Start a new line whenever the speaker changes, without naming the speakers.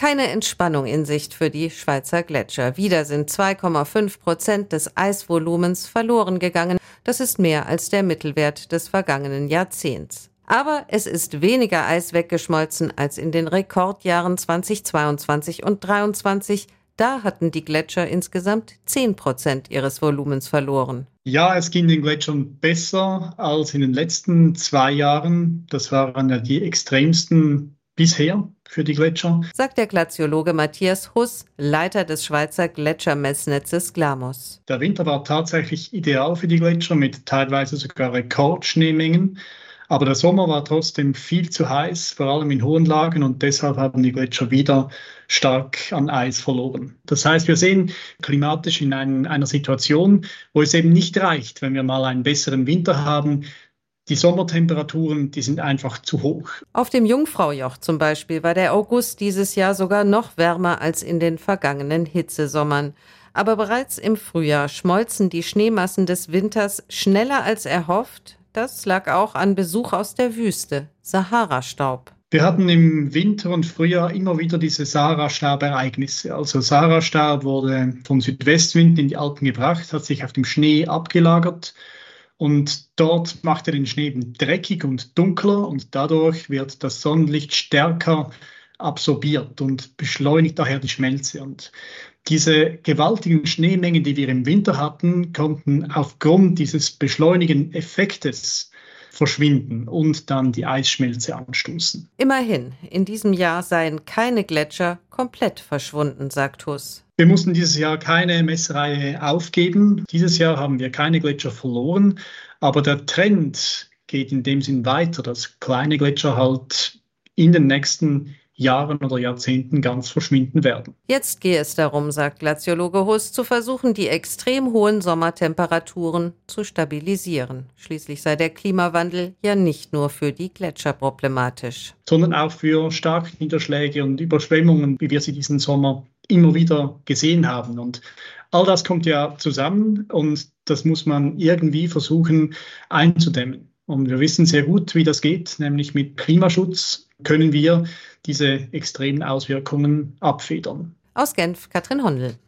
keine Entspannung in Sicht für die Schweizer Gletscher. Wieder sind 2,5% des Eisvolumens verloren gegangen. Das ist mehr als der Mittelwert des vergangenen Jahrzehnts. Aber es ist weniger Eis weggeschmolzen als in den Rekordjahren 2022 und 2023. Da hatten die Gletscher insgesamt 10% ihres Volumens verloren.
Ja, es ging den Gletschern besser als in den letzten 2 Jahren. Das waren ja die extremsten bisher für die Gletscher,
sagt der Glaziologe Matthias Huss, Leiter des Schweizer Gletschermessnetzes GLAMOS.
Der Winter war tatsächlich ideal für die Gletscher mit teilweise sogar Rekordschneemengen. Aber der Sommer war trotzdem viel zu heiß, vor allem in hohen Lagen, und deshalb haben die Gletscher wieder stark an Eis verloren. Das heißt, wir sehen klimatisch in einer Situation, wo es eben nicht reicht, wenn wir mal einen besseren Winter haben. Die Sommertemperaturen, die sind einfach zu hoch.
Auf dem Jungfraujoch zum Beispiel war der August dieses Jahr sogar noch wärmer als in den vergangenen Hitzesommern. Aber bereits im Frühjahr schmolzen die Schneemassen des Winters schneller als erhofft. Das lag auch an Besuch aus der Wüste, Sahara-Staub.
Wir hatten im Winter und Frühjahr immer wieder diese Sahara-Staub-Ereignisse. Also Sahara-Staub wurde vom Südwestwind in die Alpen gebracht, hat sich auf dem Schnee abgelagert und dort macht er den Schnee dreckig und dunkler und dadurch wird das Sonnenlicht stärker absorbiert und beschleunigt daher die Schmelze. Und diese gewaltigen Schneemengen, die wir im Winter hatten, konnten aufgrund dieses beschleunigenden Effektes verschwinden und dann die Eisschmelze anstoßen.
Immerhin, in diesem Jahr seien keine Gletscher komplett verschwunden, sagt Huss.
Wir mussten dieses Jahr keine Messreihe aufgeben. Dieses Jahr haben wir keine Gletscher verloren, aber der Trend geht in dem Sinn weiter, dass kleine Gletscher halt in den nächsten Jahren oder Jahrzehnten ganz verschwinden werden.
Jetzt gehe es darum, sagt Glaziologe Huss, zu versuchen, die extrem hohen Sommertemperaturen zu stabilisieren. Schließlich sei der Klimawandel ja nicht nur für die Gletscher problematisch,
sondern auch für starke Niederschläge und Überschwemmungen, wie wir sie diesen Sommer immer wieder gesehen haben. Und all das kommt ja zusammen und das muss man irgendwie versuchen einzudämmen. Und wir wissen sehr gut, wie das geht, nämlich mit Klimaschutz können wir diese extremen Auswirkungen abfedern.
Aus Genf, Katrin Hondel.